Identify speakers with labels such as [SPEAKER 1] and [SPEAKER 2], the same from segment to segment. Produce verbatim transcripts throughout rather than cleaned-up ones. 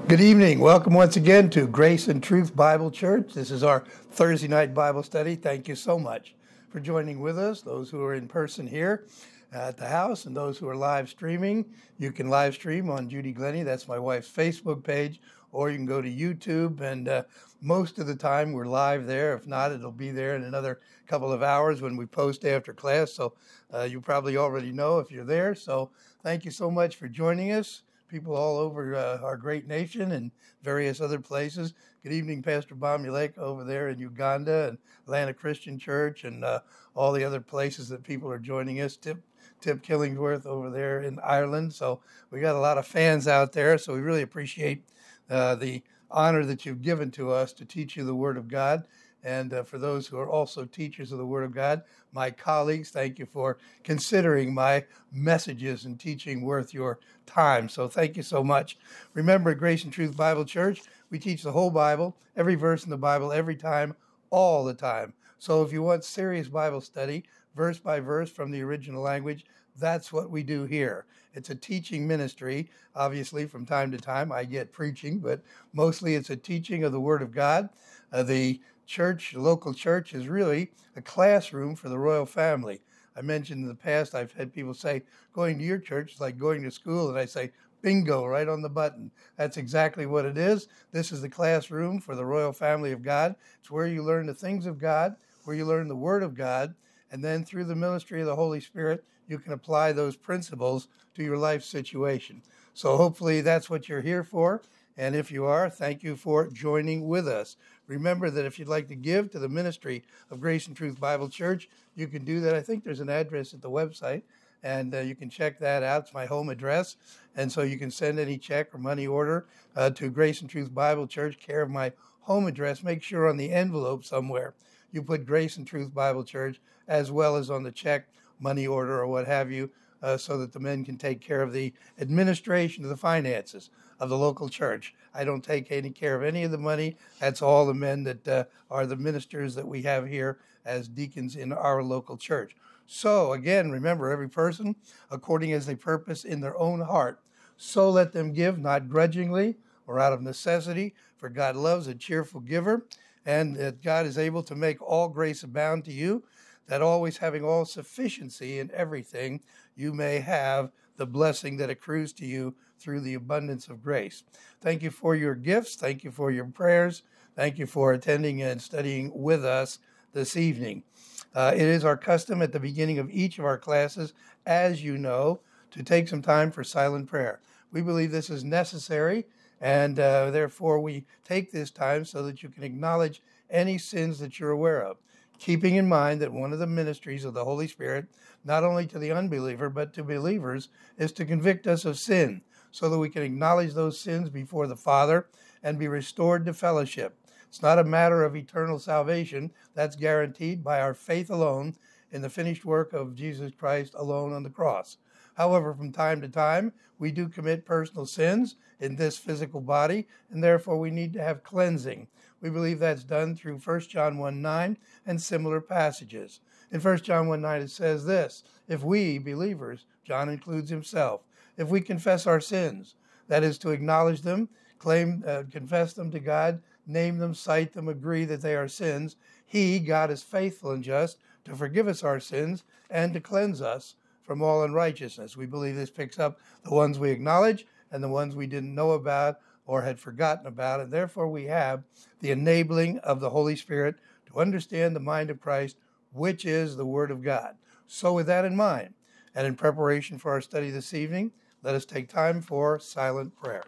[SPEAKER 1] Good evening. Welcome once again to Grace and Truth Bible Church. This is our Thursday night Bible study. Thank you so much for joining with us. Those who are in person here at the house and those who are live streaming, you can live stream on Judy Glennie. That's my wife's Facebook page, or you can go to YouTube. And uh, most of the time we're live there. If not, it'll be there in another couple of hours when we post after class. So uh, you probably already know if you're there. So thank you so much for joining us. People all over uh, our great nation and various other places. Good evening, Pastor Bomulek over there in Uganda and Atlanta Christian Church and uh, all the other places that people are joining us. Tip, Tip Killingsworth over there in Ireland. So we got a lot of fans out there. So we really appreciate uh, the honor that you've given to us to teach you the Word of God. And uh, for those who are also teachers of the Word of God, my colleagues, thank you for considering my messages and teaching worth your time. So thank you so much. Remember, at Grace and Truth Bible Church, we teach the whole Bible, every verse in the Bible, every time, all the time. So if you want serious Bible study, verse by verse from the original language, that's what we do here. It's a teaching ministry. Obviously, from time to time, I get preaching, but mostly it's a teaching of the Word of God. Uh, the church, the local church, is really a classroom for the royal family. I mentioned in the past, I've had people say, going to your church is like going to school. And I say, bingo, right on the button. That's exactly what it is. This is the classroom for the royal family of God. It's where you learn the things of God, where you learn the Word of God. And then through the ministry of the Holy Spirit, you can apply those principles to your life situation. So hopefully that's what you're here for. And if you are, thank you for joining with us. Remember that if you'd like to give to the ministry of Grace and Truth Bible Church, you can do that. I think there's an address at the website, and uh, you can check that out. It's my home address. And so you can send any check or money order uh, to Grace and Truth Bible Church, care of my home address. Make sure on the envelope somewhere you put Grace and Truth Bible Church, as well as on the check, money order, or what have you, uh, so that the men can take care of the administration of the finances of the local church. I don't take any care of any of the money. That's all the men that uh, are the ministers that we have here as deacons in our local church. So again, remember, every person, according as they purpose in their own heart, so let them give, not grudgingly or out of necessity, for God loves a cheerful giver, and that God is able to make all grace abound to you, that always having all sufficiency in everything, you may have the blessing that accrues to you through the abundance of grace. Thank you for your gifts. Thank you for your prayers. Thank you for attending and studying with us this evening. Uh, it is our custom at the beginning of each of our classes, as you know, to take some time for silent prayer. We believe this is necessary, and uh, therefore we take this time so that you can acknowledge any sins that you're aware of, keeping in mind that one of the ministries of the Holy Spirit, not only to the unbeliever, but to believers, is to convict us of sin, so that we can acknowledge those sins before the Father and be restored to fellowship. It's not a matter of eternal salvation. That's guaranteed by our faith alone in the finished work of Jesus Christ alone on the cross. However, from time to time, we do commit personal sins in this physical body, and therefore we need to have cleansing. We believe that's done through First John one nine and similar passages. In First John one nine, it says this: if we, believers, John includes himself, if we confess our sins, that is to acknowledge them, claim, uh, confess them to God, name them, cite them, agree that they are sins, he, God, is faithful and just to forgive us our sins and to cleanse us from all unrighteousness. We believe this picks up the ones we acknowledge and the ones we didn't know about or had forgotten about, and therefore we have the enabling of the Holy Spirit to understand the mind of Christ, which is the Word of God. So with that in mind, and in preparation for our study this evening, let us take time for silent prayer.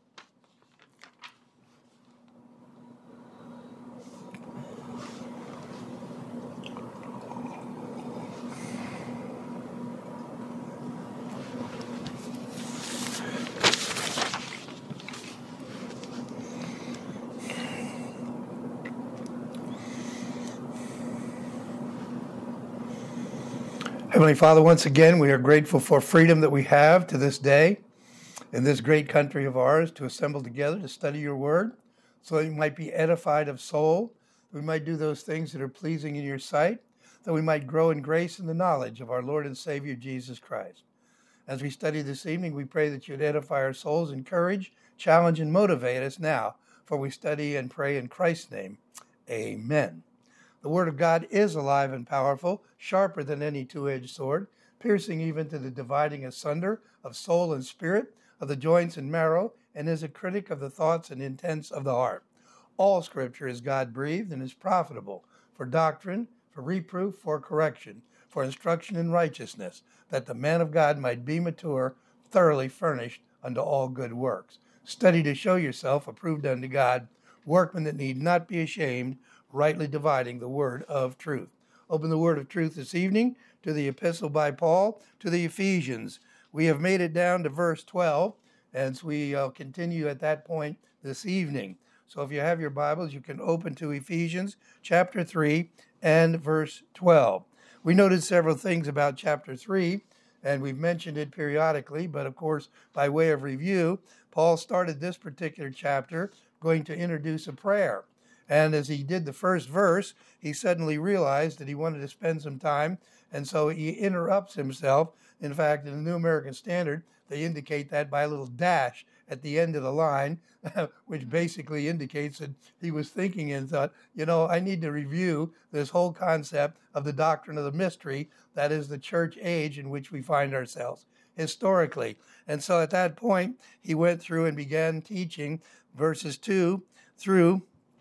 [SPEAKER 1] Heavenly Father, once again, we are grateful for freedom that we have to this day in this great country of ours to assemble together to study your word so that we might be edified of soul, that we might do those things that are pleasing in your sight, that we might grow in grace and the knowledge of our Lord and Savior, Jesus Christ. As we study this evening, we pray that you'd edify our souls, encourage, challenge, and motivate us now, for we study and pray in Christ's name. Amen. The Word of God is alive and powerful, sharper than any two-edged sword, piercing even to the dividing asunder of soul and spirit, of the joints and marrow, and is a critic of the thoughts and intents of the heart. All Scripture is God-breathed and is profitable for doctrine, for reproof, for correction, for instruction in righteousness, that the man of God might be mature, thoroughly furnished unto all good works. Study to show yourself approved unto God, workmen that need not be ashamed, rightly dividing the word of truth. Open the word of truth this evening to the epistle by Paul to the Ephesians. We have made it down to verse twelve, and so we uh, continue at that point this evening. So if you have your Bibles, you can open to Ephesians chapter three and verse twelve. We noted several things about chapter three, and we've mentioned it periodically, but of course, by way of review, Paul started this particular chapter going to introduce a prayer. And as he did the first verse, he suddenly realized that he wanted to spend some time, and so he interrupts himself. In fact, in the New American Standard, they indicate that by a little dash at the end of the line, which basically indicates that he was thinking and thought, you know, I need to review this whole concept of the doctrine of the mystery, that is the church age in which we find ourselves historically. And so at that point, he went through and began teaching verses two through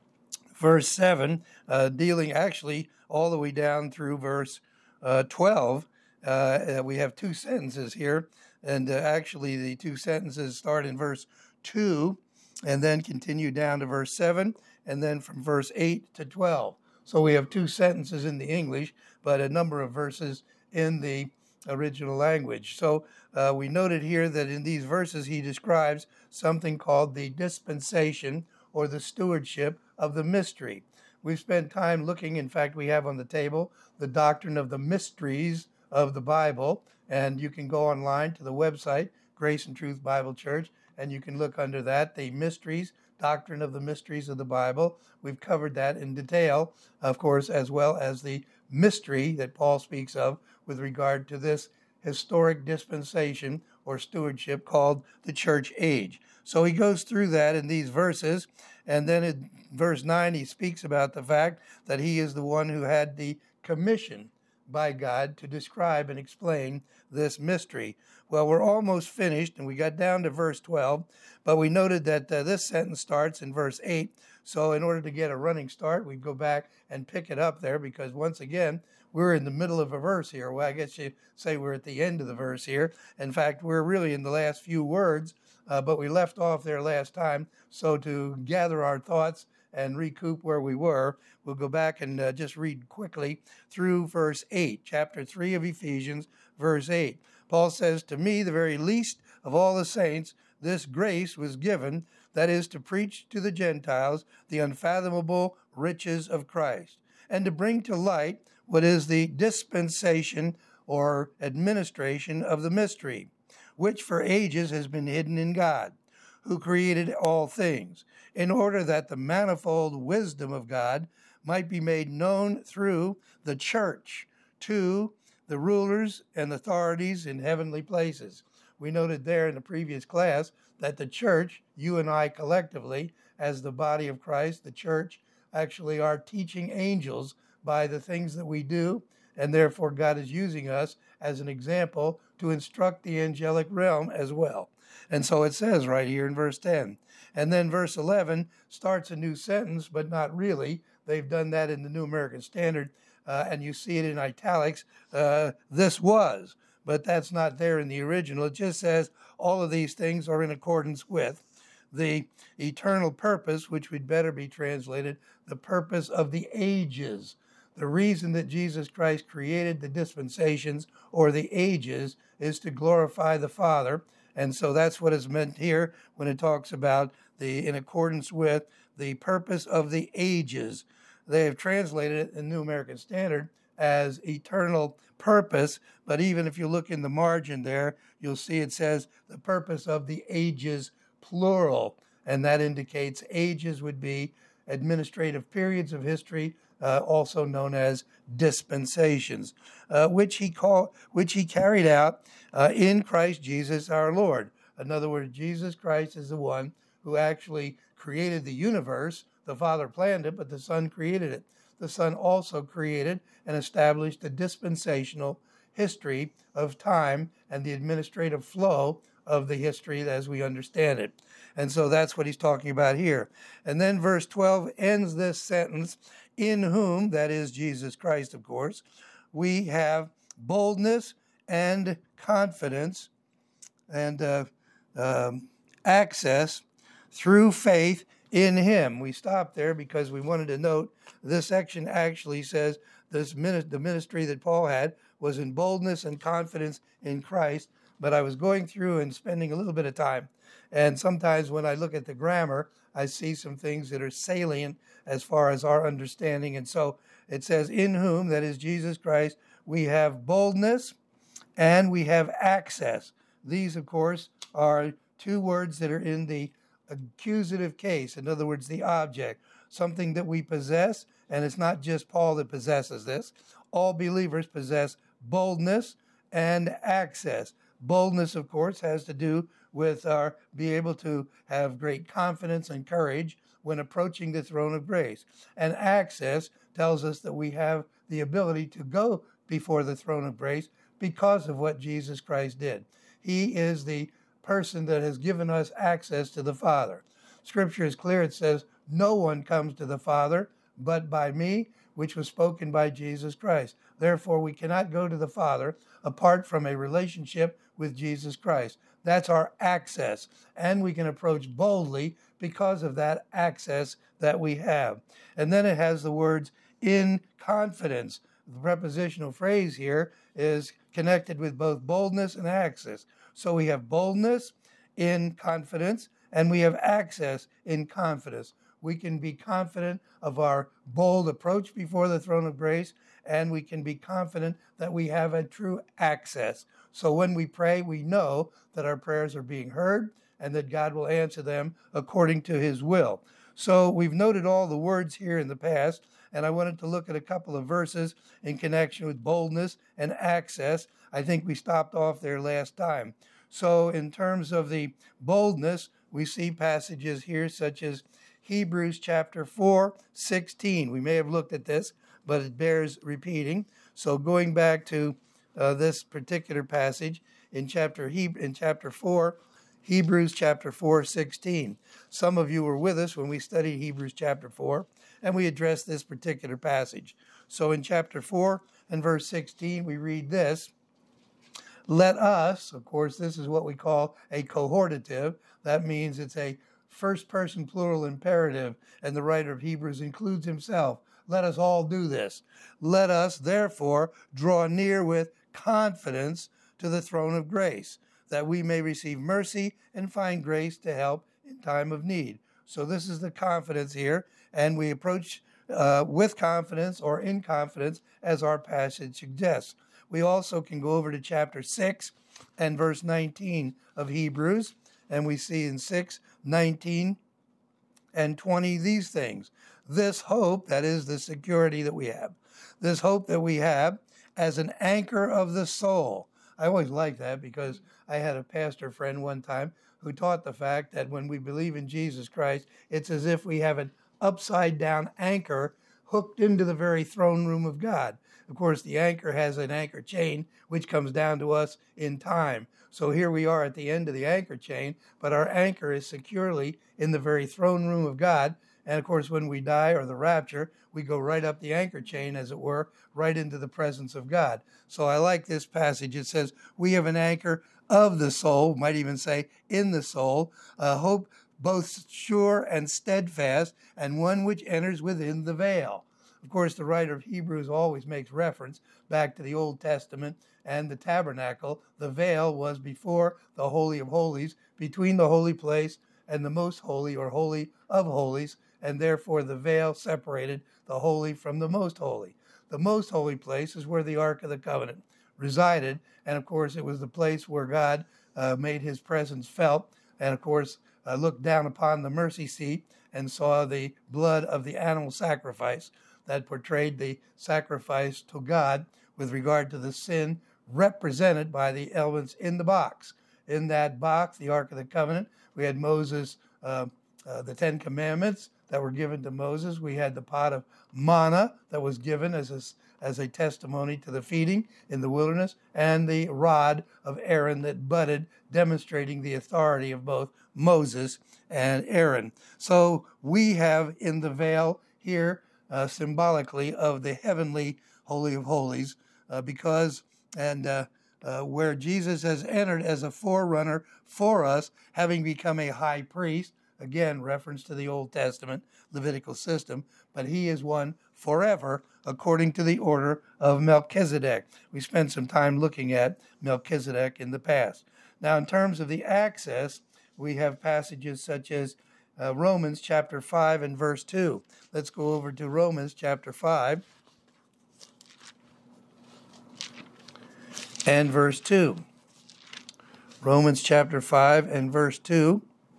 [SPEAKER 1] verse seven, uh, dealing actually all the way down through verse uh, twelve. Uh, we have two sentences here, and uh, actually the two sentences start in verse two and then continue down to verse seven, and then from verse eight to twelve. So we have two sentences in the English, but a number of verses in the original language. So uh, we noted here that in these verses he describes something called the dispensation or the stewardship of the mystery. We've spent time looking, in fact, we have on the table the doctrine of the mysteries of the Bible, and you can go online to the website, Grace and Truth Bible Church, and you can look under that, the mysteries, doctrine of the mysteries of the Bible. We've covered that in detail, of course, as well as the mystery that Paul speaks of with regard to this historic dispensation or stewardship called the church age. So he goes through that in these verses, and then in verse nine he speaks about the fact that he is the one who had the commission by God to describe and explain this mystery. Well, we're almost finished, and we got down to verse twelve, but we noted that uh, this sentence starts in verse eight. So in order to get a running start, we go back and pick it up there, because once again, we're in the middle of a verse here. Well, I guess you say we're at the end of the verse here. In fact, we're really in the last few words, uh, but we left off there last time. So to gather our thoughts and recoup where we were, we'll go back and uh, just read quickly through verse eight, chapter three of Ephesians, verse eight. Paul says, "To me, the very least of all the saints, this grace was given, that is, to preach to the Gentiles the unfathomable riches of Christ, and to bring to light what is the dispensation or administration of the mystery, which for ages has been hidden in God, who created all things, in order that the manifold wisdom of God might be made known through the church to the rulers and authorities in heavenly places." We noted there in the previous class that the church, you and I collectively, as the body of Christ, the church, actually are teaching angels by the things that we do, and therefore God is using us as an example to instruct the angelic realm as well. And so it says right here in verse ten. And then verse eleven starts a new sentence, but not really. They've done that in the New American Standard, uh, and you see it in italics, uh, this was. But that's not there in the original. It just says all of these things are in accordance with the eternal purpose, which would better be translated, the purpose of the ages. The reason that Jesus Christ created the dispensations or the ages is to glorify the Father. And so that's what is meant here when it talks about the in accordance with the purpose of the ages. They have translated it in New American Standard as eternal purpose, but even if you look in the margin there, you'll see it says the purpose of the ages, plural, and that indicates ages would be administrative periods of history, uh, also known as dispensations, uh, which he called, which he carried out uh, in Christ Jesus our Lord. In other words, Jesus Christ is the one who actually created the universe. The Father planned it, but the Son created it. The Son also created and established a dispensational history of time and the administrative flow of the history as we understand it. And so that's what he's talking about here. And then verse twelve ends this sentence, in whom, that is Jesus Christ, of course, we have boldness and confidence and uh, um, access through faith in him. We stopped there because we wanted to note this section actually says this min- the ministry that Paul had was in boldness and confidence in Christ. But I was going through and spending a little bit of time. And sometimes when I look at the grammar, I see some things that are salient as far as our understanding. And so it says, in whom, that is Jesus Christ, we have boldness and we have access. These, of course, are two words that are in the accusative case. In other words, the object, something that we possess. And it's not just Paul that possesses this. All believers possess boldness and access. Boldness, of course, has to do with our be able to have great confidence and courage when approaching the throne of grace. And access tells us that we have the ability to go before the throne of grace because of what Jesus Christ did. He is the person that has given us access to the Father. Scripture is clear. It says, no one comes to the Father but by me, which was spoken by Jesus Christ. Therefore, we cannot go to the Father apart from a relationship with Jesus Christ. That's our access. And we can approach boldly because of that access that we have. And then it has the words, in confidence. The prepositional phrase here is connected with both boldness and access. So we have boldness in confidence, and we have access in confidence. We can be confident of our bold approach before the throne of grace, and we can be confident that we have a true access. So when we pray, we know that our prayers are being heard and that God will answer them according to his will. So we've noted all the words here in the past, and I wanted to look at a couple of verses in connection with boldness and access. I think we stopped off there last time. So in terms of the boldness, we see passages here such as Hebrews chapter four, sixteen. We may have looked at this, but it bears repeating. So going back to uh, this particular passage in chapter he- in chapter four, Hebrews chapter four, sixteen. Some of you were with us when we studied Hebrews chapter four, and we addressed this particular passage. So in chapter four and verse sixteen, we read this. Let us, of course, this is what we call a cohortative. That means it's a first person plural imperative, and the writer of Hebrews includes himself. Let us all do this. Let us, therefore, draw near with confidence to the throne of grace, that we may receive mercy and find grace to help in time of need. So this is the confidence here, and we approach uh, with confidence or in confidence as our passage suggests. We also can go over to chapter six and verse nineteen of Hebrews, and we see in six, nineteen, and twenty these things. This hope, that is the security that we have, this hope that we have as an anchor of the soul. I always like that because I had a pastor friend one time who taught the fact that when we believe in Jesus Christ, it's as if we have an upside down anchor hooked into the very throne room of God. Of course, the anchor has an anchor chain, which comes down to us in time. So here we are at the end of the anchor chain, but our anchor is securely in the very throne room of God. And of course, when we die or the rapture, we go right up the anchor chain, as it were, right into the presence of God. So I like this passage. It says, we have an anchor of the soul, might even say in the soul, a hope both sure and steadfast, and one which enters within the veil. Of course, the writer of Hebrews always makes reference back to the Old Testament and the tabernacle. The veil was before the Holy of Holies, between the holy place and the most holy or holy of holies, and therefore the veil separated the holy from the most holy. The most holy place is where the Ark of the Covenant resided, and of course it was the place where God uh, made his presence felt, and of course uh, looked down upon the mercy seat and saw the blood of the animal sacrifice that portrayed the sacrifice to God with regard to the sin represented by the elements in the box. In that box, the Ark of the Covenant, we had Moses, uh, uh, the Ten Commandments that were given to Moses. We had the pot of manna that was given as a, as a testimony to the feeding in the wilderness, and the rod of Aaron that budded, demonstrating the authority of both Moses and Aaron. So we have in the veil here uh, symbolically of the heavenly Holy of Holies, uh, because and uh, uh, where Jesus has entered as a forerunner for us, having become a high priest. Again, reference to the Old Testament Levitical system, but he is one forever according to the order of Melchizedek. We spent some time looking at Melchizedek in the past. Now, in terms of the access, we have passages such as uh, Romans chapter five and verse two. Let's go over to Romans chapter five and verse two. Romans chapter five and verse two.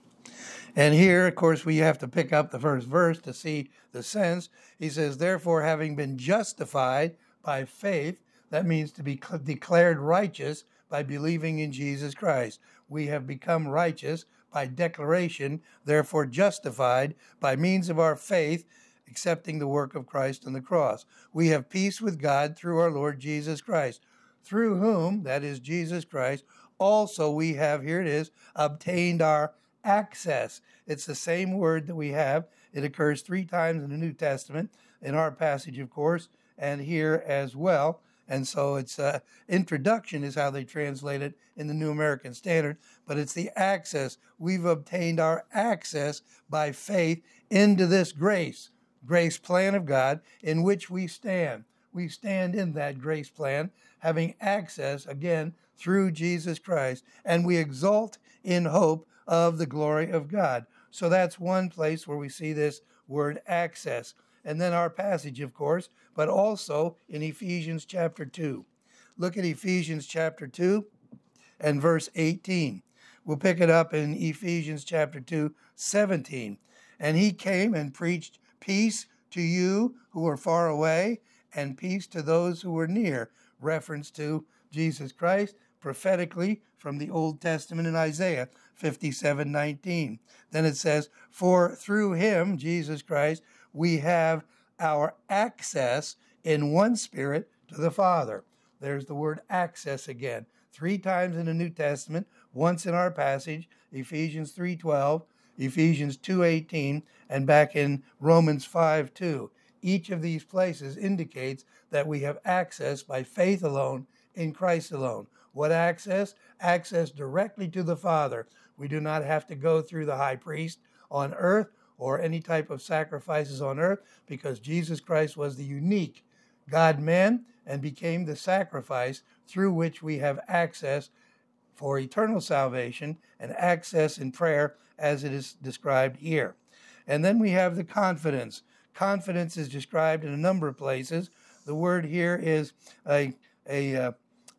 [SPEAKER 1] And here, of course, we have to pick up the first verse to see the sense. He says, therefore, having been justified by faith, that means to be declared righteous by believing in Jesus Christ. We have become righteous by declaration, therefore justified by means of our faith, accepting the work of Christ on the cross. We have peace with God through our Lord Jesus Christ, through whom, that is Jesus Christ, also we have, here it is, obtained our access. It's the same word that we have. It occurs three times in the New Testament, in our passage, of course, and here as well. And so it's uh, introduction is how they translate it in the New American Standard, but it's the access. We've obtained our access by faith into this grace, grace plan of God in which we stand. We stand in that grace plan, having access, again, through Jesus Christ, and we exult in hope of the glory of God. So that's one place where we see this word access. And then our passage, of course, but also in Ephesians chapter two. Look at Ephesians chapter two and verse eighteen. We'll pick it up in Ephesians chapter two, seventeen. And he came and preached peace to you who are far away and peace to those who were near. Reference to Jesus Christ prophetically from the Old Testament in Isaiah fifty-seven nineteen. Then it says, for through him, Jesus Christ, we have our access in one Spirit to the Father. There's the word access again. Three times in the New Testament, once in our passage, Ephesians three twelve, Ephesians two eighteen, and back in Romans five two. Each of these places indicates that we have access by faith alone in Christ alone. What access? Access directly to the Father. We do not have to go through the high priest on earth or any type of sacrifices on earth, because Jesus Christ was the unique God-man and became the sacrifice through which we have access for eternal salvation and access in prayer as it is described here. And then we have the confidence. Confidence is described in a number of places. The word here is a, a uh,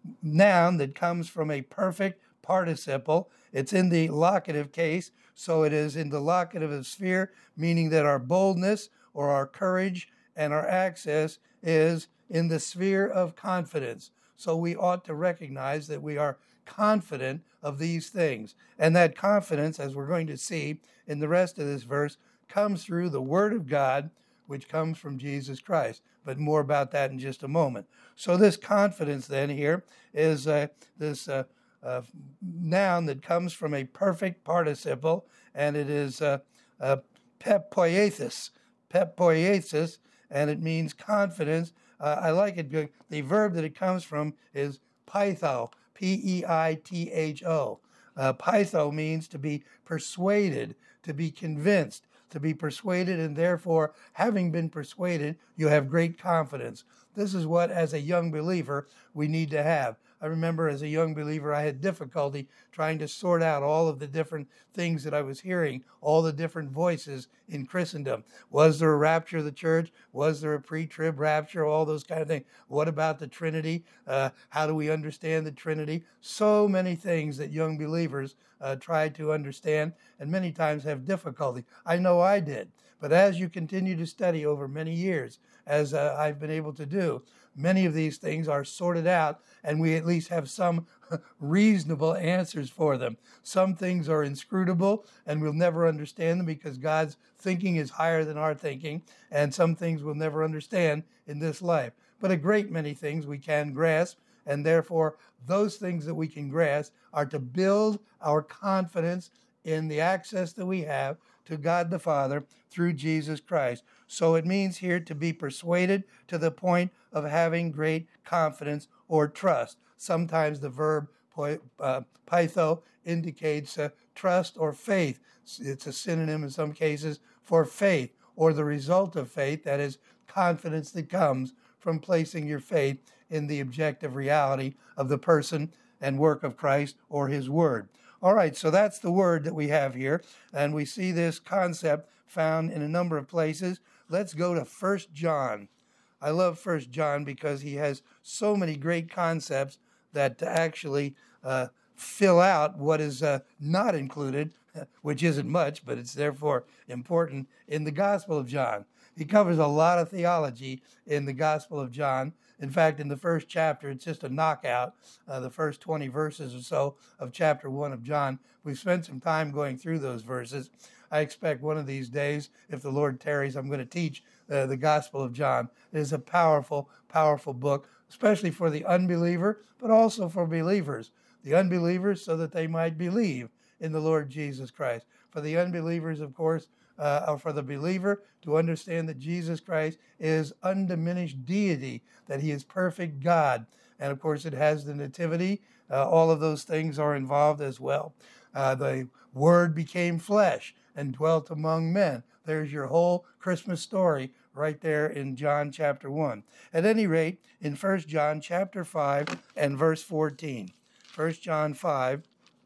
[SPEAKER 1] noun that comes from a perfect participle. It's in the locative case, so it is in the locative sphere, meaning that our boldness or our courage and our access is in the sphere of confidence. So we ought to recognize that we are confident of these things. And that confidence, as we're going to see in the rest of this verse, comes through the Word of God, which comes from Jesus Christ. But more about that in just a moment. So this confidence then here is uh, this uh, uh, noun that comes from a perfect participle, and it is uh, uh, pepoiesis, pepoiesis, and it means confidence. Uh, I like it. The verb that it comes from is peitho, P E I T H O. Uh, peitho means to be persuaded, to be convinced, to be persuaded, and therefore, having been persuaded, you have great confidence. This is what, as a young believer, we need to have. I remember as a young believer, I had difficulty trying to sort out all of the different things that I was hearing, all the different voices in Christendom. Was there a rapture of the church? Was there a pre-trib rapture? All those kind of things. What about the Trinity? Uh, how do we understand the Trinity? So many things that young believers uh, try to understand and many times have difficulty. I know I did. But as you continue to study over many years, as uh, I've been able to do, many of these things are sorted out, and we at least have some reasonable answers for them. Some things are inscrutable, and we'll never understand them because God's thinking is higher than our thinking, and some things we'll never understand in this life. But a great many things we can grasp, and therefore those things that we can grasp are to build our confidence in the access that we have to God the Father through Jesus Christ. So it means here to be persuaded to the point of having great confidence or trust. Sometimes the verb uh, pytho indicates uh, trust or faith. It's a synonym in some cases for faith, or the result of faith, that is confidence that comes from placing your faith in the objective reality of the person and work of Christ or his word. All right, so that's the word that we have here, and we see this concept found in a number of places. Let's go to First John. I love First John because he has so many great concepts that actually uh, fill out what is uh, not included, which isn't much, but it's therefore important in the Gospel of John. He covers a lot of theology in the Gospel of John. In fact, in the first chapter, it's just a knockout, uh, the first twenty verses or so of chapter one of John. We've spent some time going through those verses. I expect one of these days, if the Lord tarries, I'm going to teach uh, the Gospel of John. It is a powerful, powerful book, especially for the unbeliever, but also for believers. The unbelievers so that they might believe in the Lord Jesus Christ. For the unbelievers, of course, Uh, or for the believer to understand that Jesus Christ is undiminished deity, that he is perfect God. And of course, it has the nativity. Uh, all of those things are involved as well. Uh, the Word became flesh and dwelt among men. There's your whole Christmas story right there in John chapter one. At any rate, in First John chapter five and verse fourteen. First John five,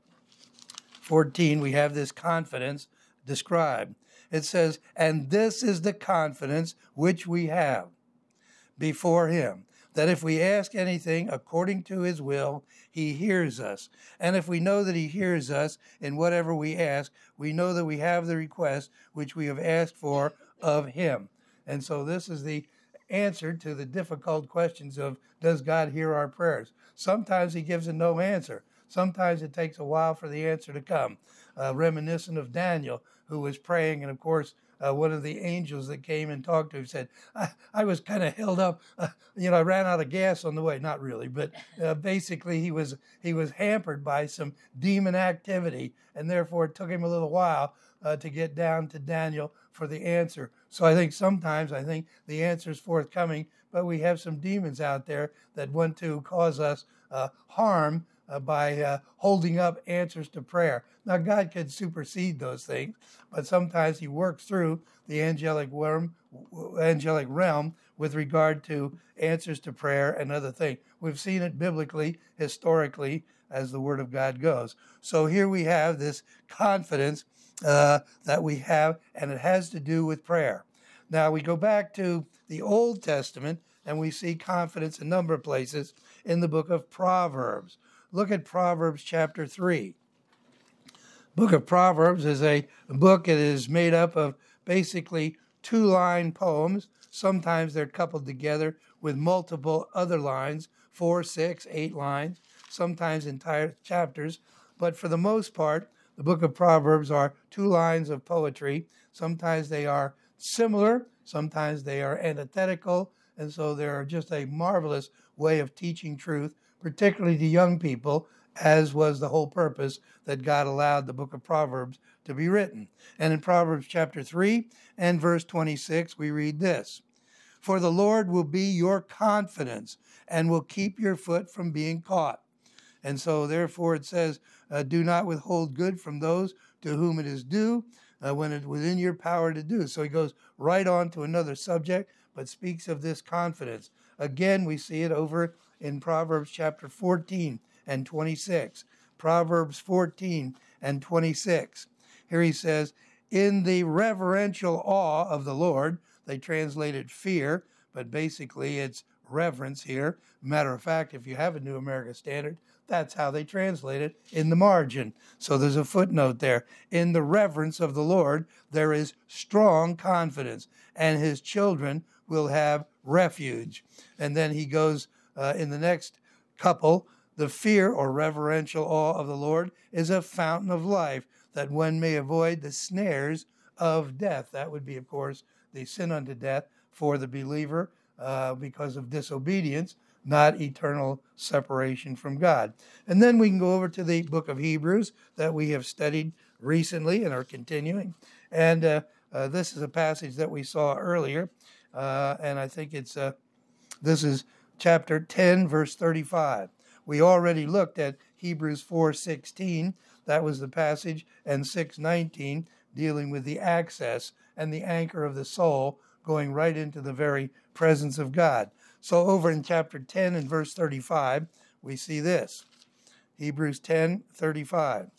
[SPEAKER 1] fourteen, we have this confidence described. It says, and this is the confidence which we have before him, that if we ask anything according to his will, he hears us. And if we know that he hears us in whatever we ask, we know that we have the request which we have asked for of him. And so this is the answer to the difficult questions of, does God hear our prayers? Sometimes he gives a no answer. Sometimes it takes a while for the answer to come. Uh, reminiscent of Daniel, who was praying, and of course, uh, one of the angels that came and talked to him said, I, I was kind of held up, uh, you know, I ran out of gas on the way. Not really, but uh, basically he was he was hampered by some demon activity, and therefore it took him a little while uh, to get down to Daniel for the answer. So I think sometimes, I think the answer is forthcoming, but we have some demons out there that want to cause us uh, harm Uh, by uh, holding up answers to prayer. Now, God can supersede those things, but sometimes he works through the angelic worm, angelic realm with regard to answers to prayer and other things. We've seen it biblically, historically, as the Word of God goes. So here we have this confidence uh, that we have, and it has to do with prayer. Now, we go back to the Old Testament, and we see confidence a number of places in the book of Proverbs. Look at Proverbs chapter three. Book of Proverbs is a book that is made up of basically two-line poems. Sometimes they're coupled together with multiple other lines, four, six, eight lines, sometimes entire chapters. But for the most part, the book of Proverbs are two lines of poetry. Sometimes they are similar, sometimes they are antithetical, and so they're just a marvelous way of teaching truth, particularly to young people, as was the whole purpose that God allowed the book of Proverbs to be written. And in Proverbs chapter three and verse twenty-six, we read this, for the Lord will be your confidence and will keep your foot from being caught. And so therefore it says, uh, do not withhold good from those to whom it is due, uh, when it's within your power to do. So he goes right on to another subject, but speaks of this confidence. Again, we see it over in Proverbs chapter fourteen and twenty-six. Proverbs fourteen and twenty-six. Here he says, in the reverential awe of the Lord, they translated fear, but basically it's reverence here. Matter of fact, if you have a New American Standard, that's how they translate it in the margin. So there's a footnote there. In the reverence of the Lord, there is strong confidence, and his children will have refuge. And then he goes uh, in the next couple, the fear or reverential awe of the Lord is a fountain of life, that one may avoid the snares of death. That would be, of course, the sin unto death for the believer uh, because of disobedience, not eternal separation from God. And then we can go over to the book of Hebrews that we have studied recently and are continuing. And uh, uh, this is a passage that we saw earlier, uh, and I think it's uh, this is chapter ten, verse thirty-five. We already looked at Hebrews four sixteen. That was the passage, and six nineteen, dealing with the access and the anchor of the soul, going right into the very presence of God. So over in chapter ten and verse thirty-five, we see this. Hebrews ten thirty-five.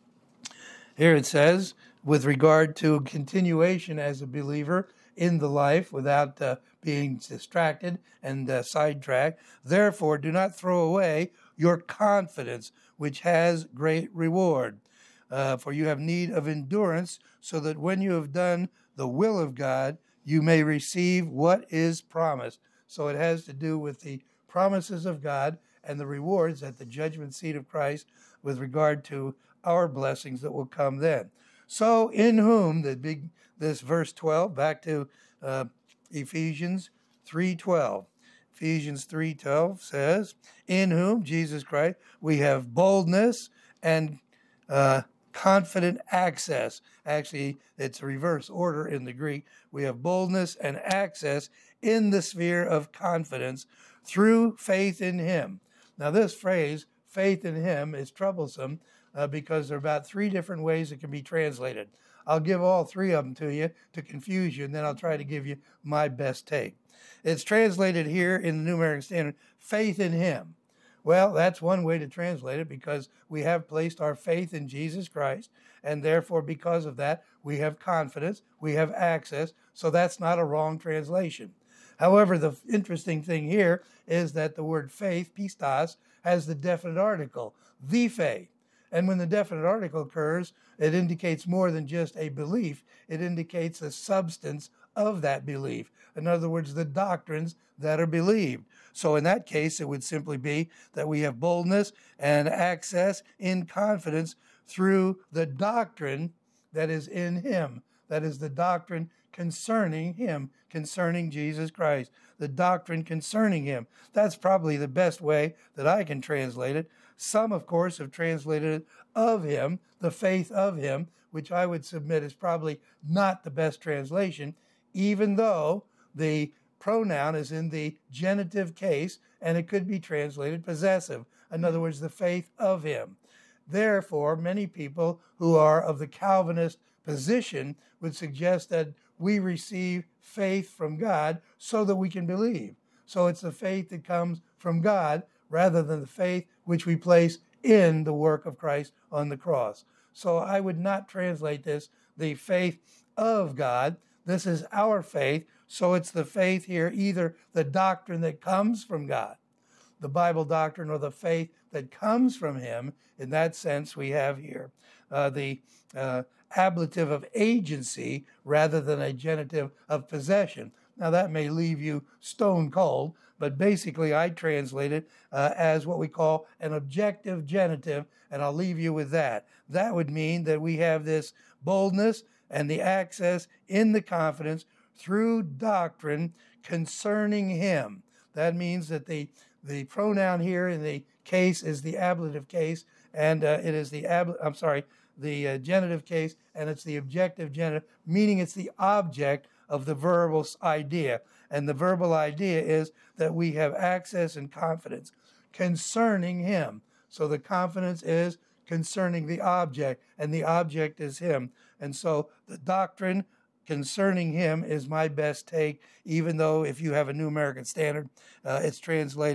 [SPEAKER 1] Here it says, with regard to continuation as a believer in the life without uh, being distracted and uh, sidetracked, therefore do not throw away your confidence, which has great reward. Uh, for you have need of endurance, so that when you have done the will of God, you may receive what is promised. So it has to do with the promises of God and the rewards at the judgment seat of Christ with regard to our blessings that will come then. So in whom, the big this verse twelve, back to uh, Ephesians three twelve. Ephesians three twelve says, in whom, Jesus Christ, we have boldness and uh, confident access. Actually, it's a reverse order in the Greek. We have boldness and access in the sphere of confidence through faith in him. Now, this phrase, faith in him, is troublesome uh, because there are about three different ways it can be translated. I'll give all three of them to you to confuse you, and then I'll try to give you my best take. It's translated here in the New American Standard, faith in him. Well, that's one way to translate it, because we have placed our faith in Jesus Christ, and therefore because of that, we have confidence, we have access, so that's not a wrong translation. However, the interesting thing here is that the word faith, pistos, has the definite article, the faith. And when the definite article occurs, it indicates more than just a belief. It indicates the substance of that belief. In other words, the doctrines that are believed. So in that case, it would simply be that we have boldness and access in confidence through the doctrine that is in him. That is the doctrine concerning him, concerning Jesus Christ. The doctrine concerning him. That's probably the best way that I can translate it. Some, of course, have translated it of him, the faith of him, which I would submit is probably not the best translation, even though the pronoun is in the genitive case, and it could be translated possessive. In other words, the faith of him. Therefore, many people who are of the Calvinist position would suggest that we receive faith from God so that we can believe. So it's the faith that comes from God rather than the faith which we place in the work of Christ on the cross. So I would not translate this, the faith of God. This is our faith. So it's the faith here, either the doctrine that comes from God, the Bible doctrine, or the faith that comes from him. In that sense, we have here uh, the uh, ablative of agency rather than a genitive of possession. Now, that may leave you stone cold, but basically I translate it uh, as what we call an objective genitive, and I'll leave you with that. That would mean that we have this boldness and the access in the confidence through doctrine concerning him. That means that the, the pronoun here in the case is the ablative case, and uh, it is the, ab- I'm sorry, the uh, genitive case, and it's the objective genitive, meaning it's the object of the verbal idea. And the verbal idea is that we have access and confidence concerning him. So the confidence is concerning the object, and the object is him. And so the doctrine concerning him is my best take, even though if you have a New American Standard, uh, it's translated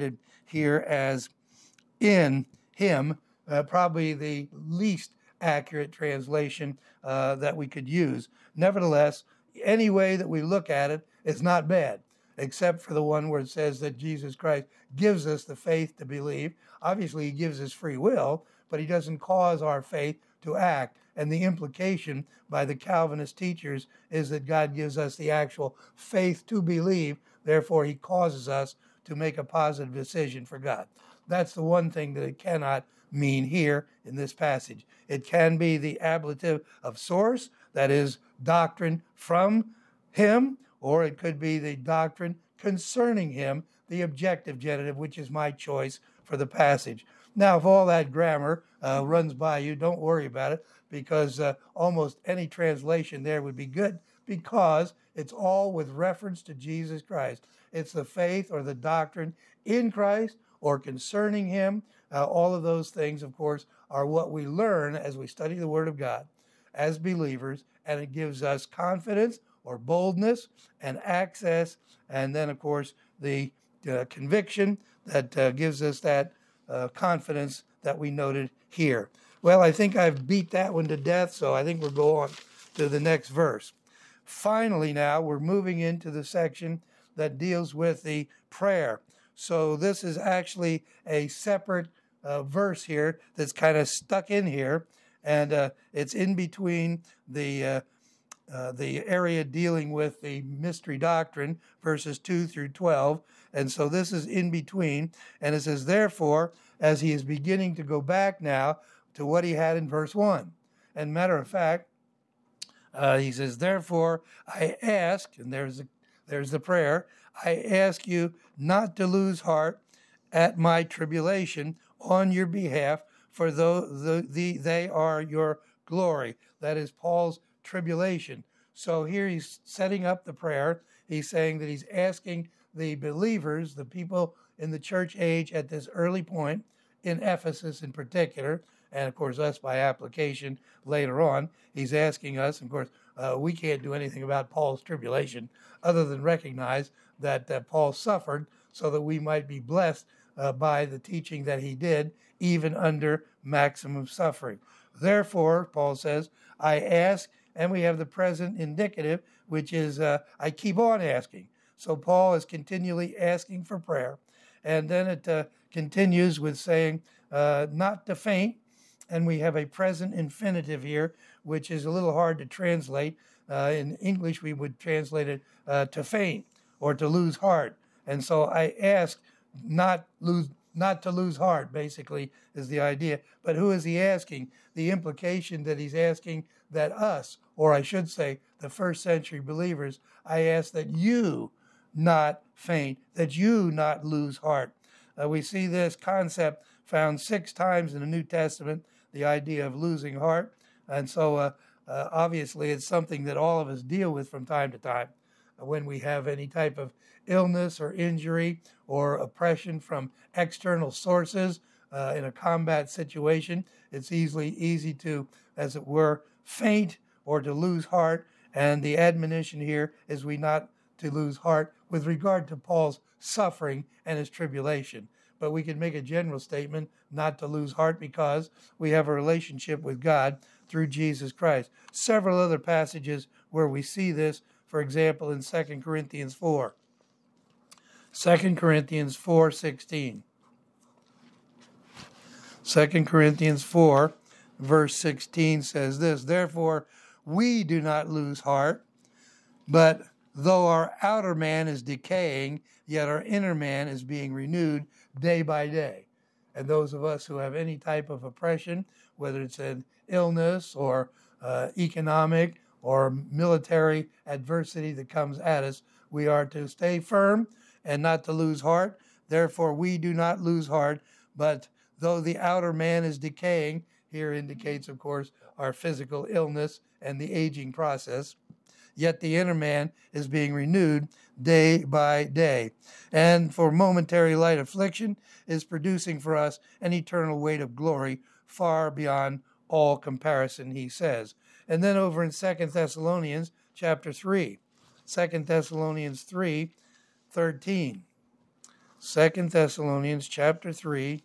[SPEAKER 1] here as in him, uh, probably the least accurate translation uh, that we could use. Nevertheless, any way that we look at it is not bad, except for the one where it says that Jesus Christ gives us the faith to believe. Obviously, he gives us free will, but he doesn't cause our faith to act. And the implication by the Calvinist teachers is that God gives us the actual faith to believe. Therefore, he causes us to make a positive decision for God. That's the one thing that it cannot mean here in this passage. It can be the ablative of source, that is, doctrine from him, or it could be the doctrine concerning him, the objective genitive, which is my choice for the passage. Now, if all that grammar uh, runs by you, don't worry about it, because uh, almost any translation there would be good, because it's all with reference to Jesus Christ. It's the faith or the doctrine in Christ or concerning him. Uh, all of those things, of course, are what we learn as we study the Word of God as believers, and it gives us confidence or boldness and access, and then, of course, the uh, conviction that uh, gives us that uh, confidence that we noted here. Well, I think I've beat that one to death, so I think we'll go on to the next verse. Finally, now, we're moving into the section that deals with the prayer. So this is actually a separate uh, verse here that's kind of stuck in here, and uh, it's in between the uh, uh, the area dealing with the mystery doctrine, verses two through twelve, and so this is in between, and it says, therefore, as he is beginning to go back now to what he had in verse one. And matter of fact, uh, he says, therefore, I ask, and there's the, there's the prayer, I ask you not to lose heart at my tribulation on your behalf, for though the, the, they are your glory. That is Paul's tribulation. So here he's setting up the prayer. He's saying that he's asking the believers, the people in the church age at this early point, in Ephesus in particular, and of course us by application later on, he's asking us, of course, uh, we can't do anything about Paul's tribulation other than recognize that uh, Paul suffered so that we might be blessed uh, by the teaching that he did, even under maximum suffering. Therefore, Paul says, I ask, and we have the present indicative, which is uh, I keep on asking. So Paul is continually asking for prayer. And then it uh, continues with saying, uh, not to faint. And we have a present infinitive here, which is a little hard to translate. Uh, in English, we would translate it uh, to faint or to lose heart. And so I ask not lose, not to lose heart, basically, is the idea. But who is he asking? The implication that he's asking that us, or I should say the first century believers, I ask that you not faint, that you not lose heart. Uh, we see this concept found six times in the New Testament, the idea of losing heart. And so uh, uh, obviously it's something that all of us deal with from time to time. Uh, when we have any type of illness or injury or oppression from external sources uh, in a combat situation, it's easily easy to, as it were, faint or to lose heart. And the admonition here is we not to lose heart with regard to Paul's suffering and his tribulation. But we can make a general statement not to lose heart because we have a relationship with God through Jesus Christ. Several other passages where we see this, for example, in Second Corinthians four. Second Corinthians four sixteen. Second Corinthians four, verse sixteen says this, therefore we do not lose heart, but though our outer man is decaying, yet our inner man is being renewed day by day. And those of us who have any type of oppression, whether it's an illness or uh, economic or military adversity that comes at us, we are to stay firm and not to lose heart. Therefore, we do not lose heart, but though the outer man is decaying, here indicates, of course, our physical illness and the aging process, yet the inner man is being renewed day by day. And for momentary light affliction is producing for us an eternal weight of glory far beyond all comparison, he says. And then over in Second Thessalonians chapter three, Second Thessalonians three, thirteen. Second Thessalonians chapter three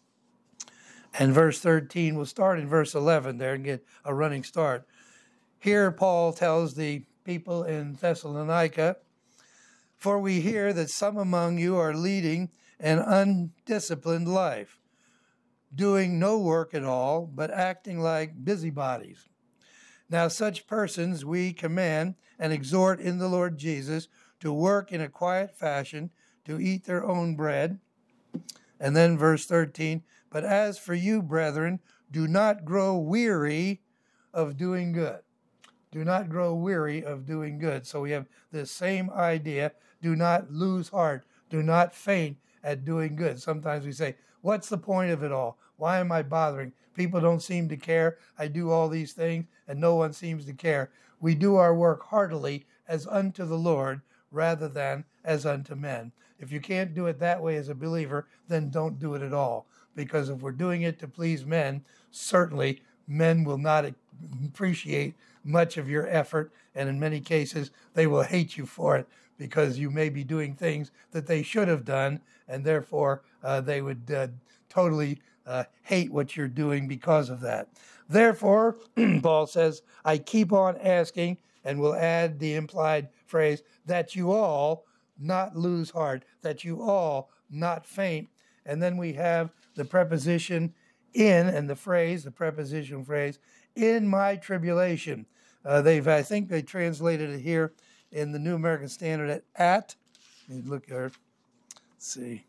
[SPEAKER 1] and verse thirteen. We'll start in verse eleven there and get a running start. Here Paul tells the people in Thessalonica, "For we hear that some among you are leading an undisciplined life, doing no work at all, but acting like busybodies. Now such persons we command and exhort in the Lord Jesus to work in a quiet fashion, to eat their own bread." And then verse thirteen, "But as for you, brethren, do not grow weary of doing good." Do not grow weary of doing good. So we have this same idea. Do not lose heart. Do not faint at doing good. Sometimes we say, what's the point of it all? Why am I bothering? People don't seem to care. I do all these things and no one seems to care. We do our work heartily as unto the Lord rather than as unto men. If you can't do it that way as a believer, then don't do it at all. Because if we're doing it to please men, certainly men will not appreciate much of your effort, and in many cases they will hate you for it because you may be doing things that they should have done, and therefore uh, they would uh, totally uh, hate what you're doing because of that. Therefore, Paul says, I keep on asking, and will add the implied phrase, that you all not lose heart, that you all not faint. And then we have the preposition in, and the phrase, the preposition phrase, in my tribulation. Uh, they've, I think they translated it here in the New American Standard at at. Let me look here. Let's see.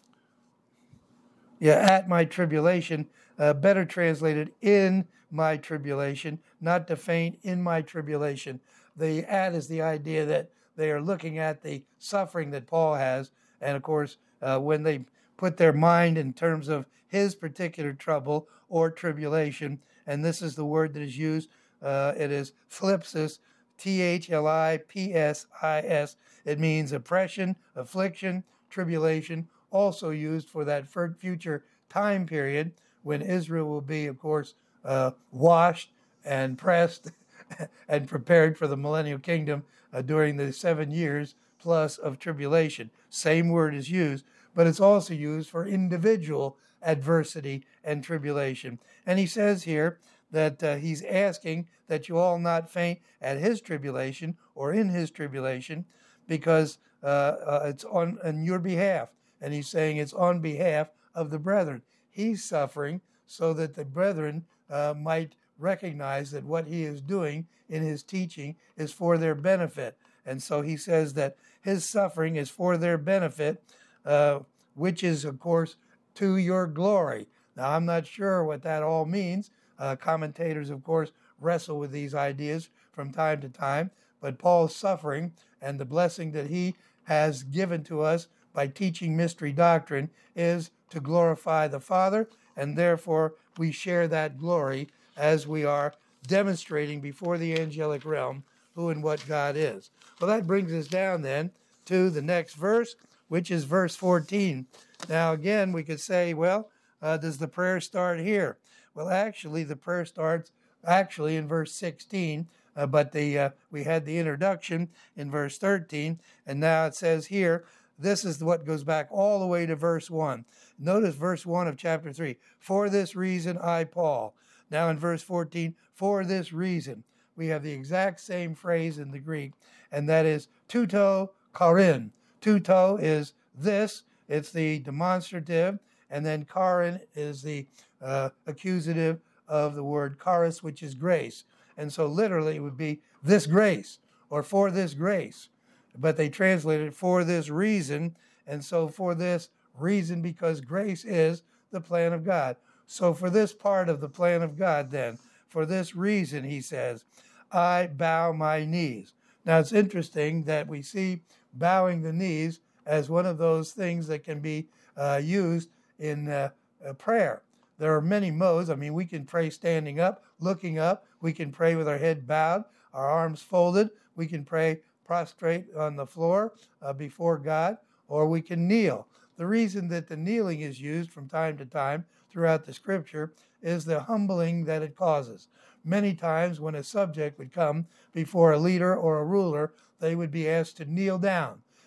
[SPEAKER 1] Yeah, at my tribulation. Uh, better translated, in my tribulation, not to faint, in my tribulation. The at is the idea that they are looking at the suffering that Paul has. And of course, uh, when they put their mind in terms of his particular trouble or tribulation, and this is the word that is used, uh, it is thlipsis, T H L I P S I S. It means oppression, affliction, tribulation, also used for that future time period when Israel will be, of course, uh, washed and pressed and prepared for the millennial kingdom uh, during the seven years plus of tribulation. Same word is used, but it's also used for individual adversity and tribulation. And he says here that uh, he's asking that you all not faint at his tribulation or in his tribulation, because uh, uh, it's on, on your behalf. And he's saying it's on behalf of the brethren. He's suffering so that the brethren uh, might recognize that what he is doing in his teaching is for their benefit. And so he says that his suffering is for their benefit, uh, which is, of course, to your glory. Now, I'm not sure what that all means. Uh, commentators, of course, wrestle with these ideas from time to time. But Paul's suffering and the blessing that he has given to us by teaching mystery doctrine is to glorify the Father, and therefore we share that glory as we are demonstrating before the angelic realm who and what God is. Well, that brings us down then to the next verse, which is verse fourteen. Now, again, we could say, well, uh, does the prayer start here? Well, actually, the prayer starts actually in verse sixteen, uh, but the uh, we had the introduction in verse thirteen, and now it says here, this is what goes back all the way to verse one. Notice verse one of chapter three. For this reason, I, Paul. Now in verse fourteen, for this reason. We have the exact same phrase in the Greek, and that is tuto charin. Tuto is this, it's the demonstrative, and then charin is the uh, accusative of the word charis, which is grace. And so literally it would be this grace, or for this grace. But they translated it for this reason, and so for this reason, because grace is the plan of God. So for this part of the plan of God then, for this reason, he says, I bow my knees. Now it's interesting that we see bowing the knees as one of those things that can be uh, used in uh, uh, prayer. There are many modes. I mean, we can pray standing up, looking up. We can pray with our head bowed, our arms folded. We can pray prostrate on the floor uh, before God, or we can kneel. The reason that the kneeling is used from time to time throughout the scripture is the humbling that it causes. Many times when a subject would come before a leader or a ruler, they would be asked to kneel down.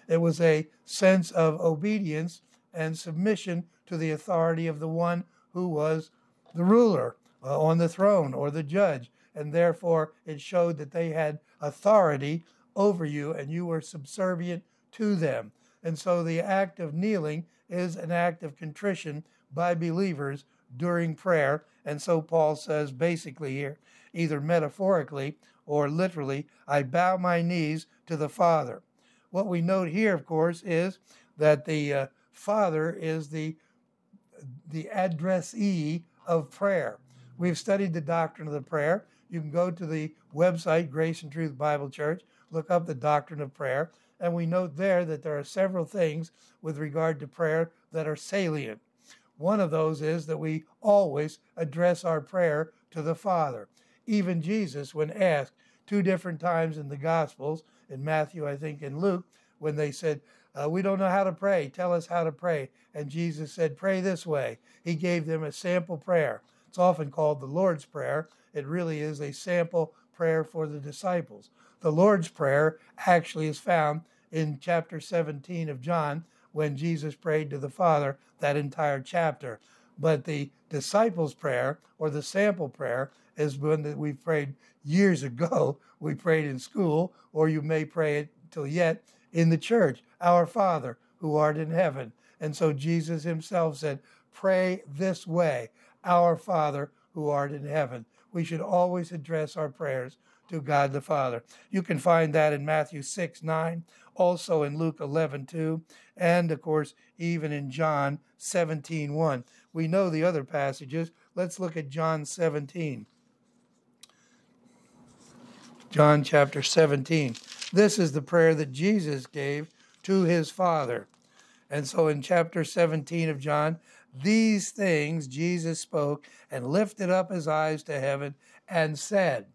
[SPEAKER 1] It was a sense of obedience and submission to the authority of the one who was the ruler uh, on the throne or the judge. And therefore, it showed that they had authority over you and you were subservient to them. And so the act of kneeling is an act of contrition by believers during prayer. And so Paul says basically here, either metaphorically or literally, I bow my knees to the Father. What we note here, of course, is that the uh, Father is the, the addressee of prayer. We've studied the doctrine of the prayer. You can go to the website, Grace and Truth Bible Church, look up the doctrine of prayer, and we note there that there are several things with regard to prayer that are salient. One of those is that we always address our prayer to the Father. Even Jesus, when asked two different times in the Gospels, in Matthew, I think, and Luke, when they said, uh, we don't know how to pray, tell us how to pray. And Jesus said, pray this way. He gave them a sample prayer. It's often called the Lord's Prayer. It really is a sample prayer for the disciples. The Lord's Prayer actually is found in chapter seventeen of John, when Jesus prayed to the Father, that entire chapter. But the disciples' prayer, or the sample prayer, is one that we prayed years ago. We prayed in school, or you may pray it till yet in the church. Our Father, who art in heaven. And so Jesus himself said, pray this way, our Father, who art in heaven. We should always address our prayers to God the Father. You can find that in Matthew six nine, also in Luke eleven two, and of course, even in John seventeen one. We know the other passages. Let's look at John seventeen. John chapter seventeen. This is the prayer that Jesus gave to his Father. And so in chapter seventeen of John, these things Jesus spoke and lifted up his eyes to heaven and said,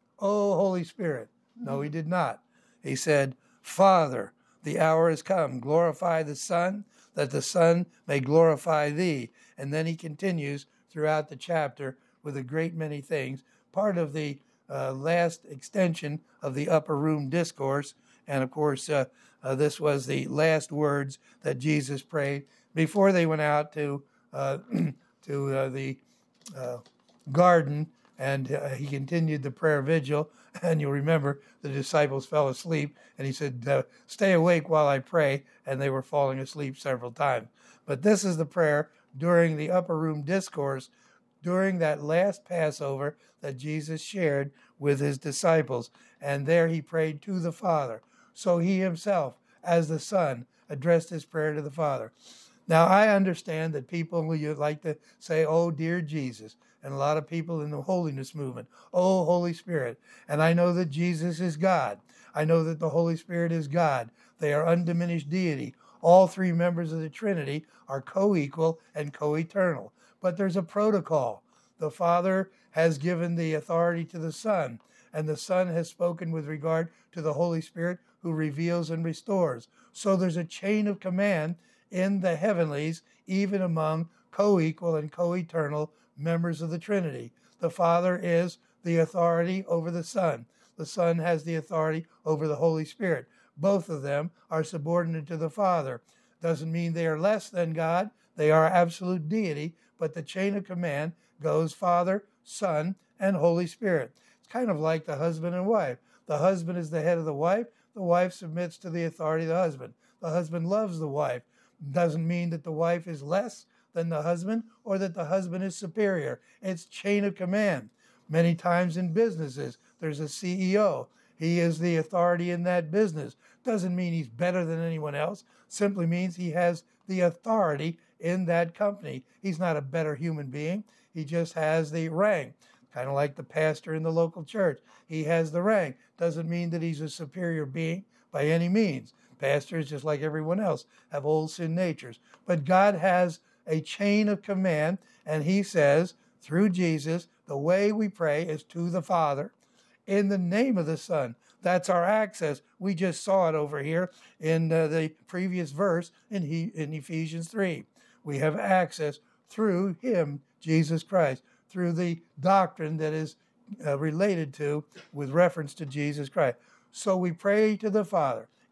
[SPEAKER 1] O Holy Spirit. No, he did not. He said, Father, the hour has come. Glorify the Son, that the Son may glorify thee. And then he continues throughout the chapter with a great many things. Part of the uh, last extension of the upper room discourse. And of course, uh, uh, this was the last words that Jesus prayed before they went out to uh, to uh, the uh, garden. And uh, he continued the prayer vigil. And you'll remember the disciples fell asleep. And he said, uh, stay awake while I pray. And they were falling asleep several times. But this is the prayer during the upper room discourse, during that last Passover that Jesus shared with his disciples. And there he prayed to the Father. So he himself, as the Son, addressed his prayer to the Father. Now, I understand that people who like to say, oh, dear Jesus, and a lot of people in the holiness movement, oh, Holy Spirit. And I know that Jesus is God. I know that the Holy Spirit is God. They are undiminished deity. All three members of the Trinity are co-equal and co-eternal. But there's a protocol. The Father has given the authority to the Son, and the Son has spoken with regard to the Holy Spirit, who reveals and restores. So there's a chain of command in the heavenlies, even among co-equal and co-eternal members of the Trinity. The Father is the authority over the Son. The Son has the authority over the Holy Spirit. Both of them are subordinate to the Father. Doesn't mean they are less than God. They are absolute deity, but the chain of command goes Father, Son, and Holy Spirit. It's kind of like the husband and wife. The husband is the head of the wife. The wife submits to the authority of the husband. The husband loves the wife. Doesn't mean that the wife is less than the husband or that the husband is superior. It's chain of command. Many times in businesses, there's a C E O. He is the authority in that business. Doesn't mean he's better than anyone else. Simply means he has the authority in that company. He's not a better human being. He just has the rank. Kind of like the pastor in the local church. He has the rank. Doesn't mean that he's a superior being by any means. Pastors, just like everyone else, have old sin natures. But God has a chain of command, and he says, through Jesus, the way we pray is to the Father in the name of the Son. That's our access. We just saw it over here in uh, the previous verse in, he, in Ephesians three. We have access through him, Jesus Christ, through the doctrine that is uh, related to, with reference to Jesus Christ. So we pray to the Father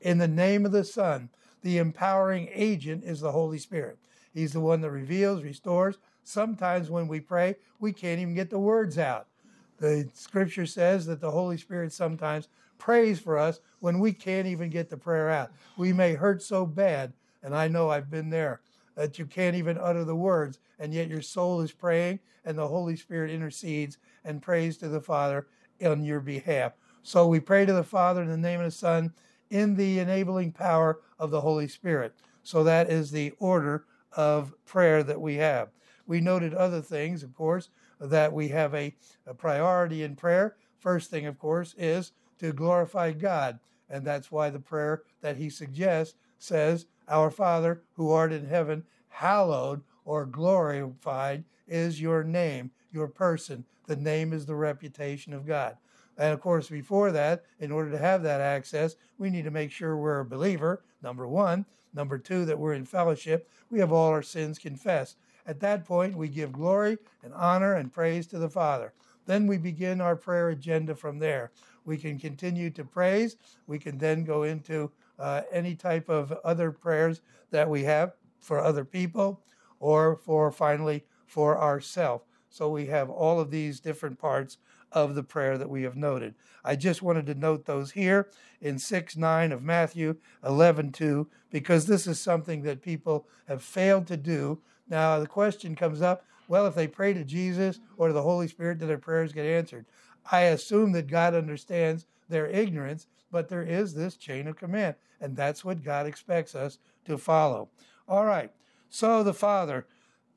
[SPEAKER 1] in the name of the Son. The empowering agent is the Holy Spirit. He's the one that reveals, restores. Sometimes when we pray, we can't even get the words out. The scripture says that the Holy Spirit sometimes prays for us when we can't even get the prayer out. We may hurt so bad, and I know I've been there, that you can't even utter the words, and yet your soul is praying, and the Holy Spirit intercedes and prays to the Father on your behalf. So we pray to the Father in the name of the Son in the enabling power of the Holy Spirit. So that is the order of prayer that we have. We noted other things, of course, that we have a, a priority in prayer. First thing, of course, is to glorify God. And that's why the prayer that he suggests says, Our Father who art in heaven, hallowed or glorified is your name, your person. The name is the reputation of God. And of course, before that, in order to have that access, we need to make sure we're a believer, number one. Number two, that we're in fellowship. We have all our sins confessed. At that point, we give glory and honor and praise to the Father. Then we begin our prayer agenda from there. We can continue to praise. We can then go into uh, any type of other prayers that we have for other people or for finally for ourselves. So we have all of these different parts of the prayer that we have noted. I just wanted to note those here in six nine of Matthew, eleven two, because this is something that people have failed to do. Now the question comes up, well, if they pray to Jesus or to the Holy Spirit, do their prayers get answered? I assume that God understands their ignorance, but there is this chain of command, and that's what God expects us to follow. All right, so the Father,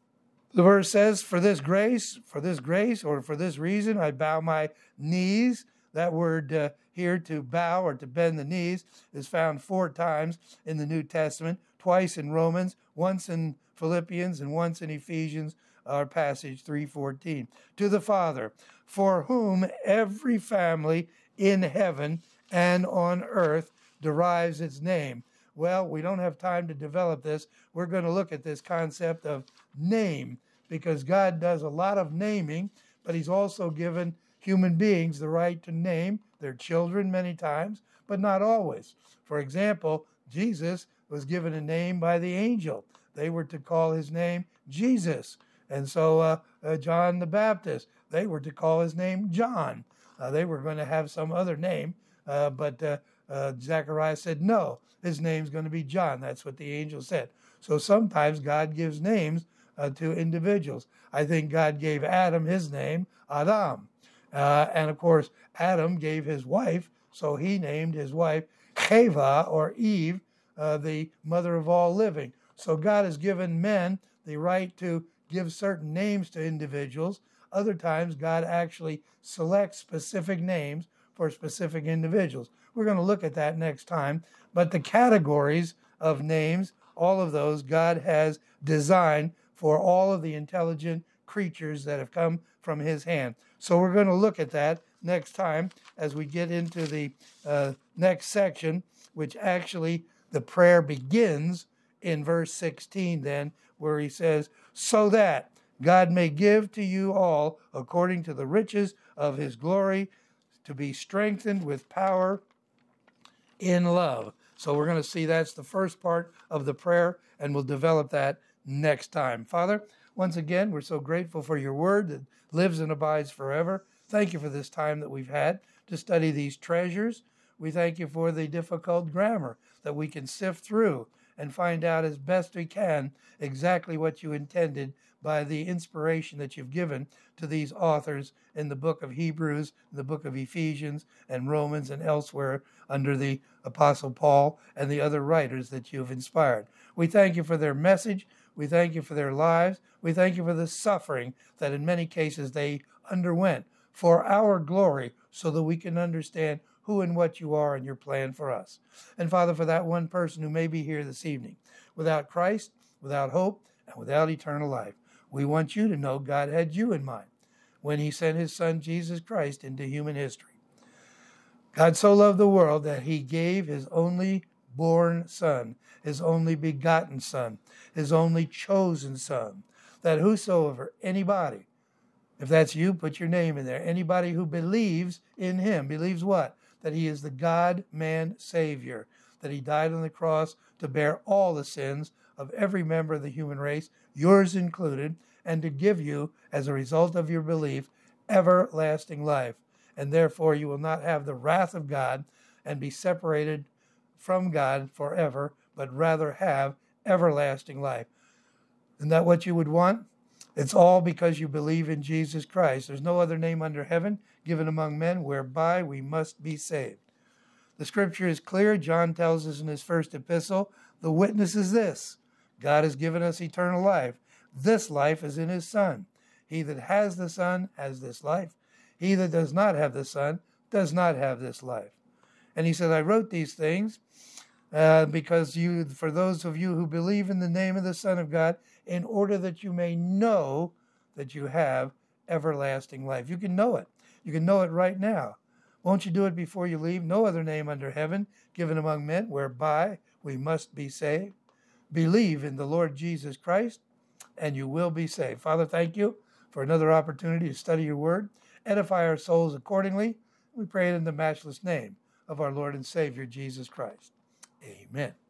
[SPEAKER 1] the verse says, for this grace, for this grace, or for this reason, I bow my knees. That word uh, here, to bow or to bend the knees, is found four times in the New Testament, twice in Romans, once in Philippians, and once in Ephesians, our passage three fourteen. To the Father, for whom every family in heaven and on earth derives its name. Well, we don't have time to develop this. We're going to look at this concept of name, because God does a lot of naming, but he's also given human beings the right to name their children many times, but not always. For example, Jesus was given a name by the angel. They were to call his name Jesus. And so uh, uh, John the Baptist, they were to call his name John. Uh, they were going to have some other name, uh, but uh, uh, Zechariah said, no, his name's going to be John. That's what the angel said. So sometimes God gives names uh, to individuals. I think God gave Adam his name, Adam. Uh, and of course, Adam gave his wife, so he named his wife Cheva, or Eve, uh, the mother of all living. So God has given men the right to give certain names to individuals. Other times, God actually selects specific names for specific individuals. We're going to look at that next time. But the categories of names, all of those, God has designed for all of the intelligent creatures that have come from his hand. So we're going to look at that next time as we get into the uh, next section, which actually the prayer begins in verse sixteen then, where he says, so that God may give to you all, according to the riches of his glory, to be strengthened with power in love. So we're going to see that's the first part of the prayer, and we'll develop that next time. Father, once again, we're so grateful for your word that lives and abides forever. Thank you for this time that we've had to study these treasures. We thank you for the difficult grammar that we can sift through and find out as best we can exactly what you intended by the inspiration that you've given to these authors in the book of Hebrews, the book of Ephesians, and Romans, and elsewhere under the Apostle Paul and the other writers that you've inspired. We thank you for their message. We thank you for their lives. We thank you for the suffering that in many cases they underwent for our glory, so that we can understand who and what you are and your plan for us. And Father, for that one person who may be here this evening without Christ, without hope, and without eternal life, we want you to know God had you in mind when he sent his son Jesus Christ into human history. God so loved the world that he gave his only born son, his only begotten son, his only chosen son, that whosoever, anybody, if that's you, put your name in there, anybody who believes in him, believes what? That he is the God-man Savior, that he died on the cross to bear all the sins of every member of the human race, yours included, and to give you, as a result of your belief, everlasting life. And therefore you will not have the wrath of God and be separated from God forever, but rather have everlasting life. Isn't that what you would want? It's all because you believe in Jesus Christ. There's no other name under heaven given among men whereby we must be saved. The scripture is clear. John tells us in his first epistle, the witness is this: God has given us eternal life. This life is in his Son. He that has the Son has this life. He that does not have the Son does not have this life. And he said, I wrote these things uh, because you, for those of you who believe in the name of the Son of God, in order that you may know that you have everlasting life. You can know it. You can know it right now. Won't you do it before you leave? No other name under heaven given among men whereby we must be saved. Believe in the Lord Jesus Christ, and you will be saved. Father, thank you for another opportunity to study your word. Edify our souls accordingly. We pray it in the matchless name of our Lord and Savior, Jesus Christ. Amen.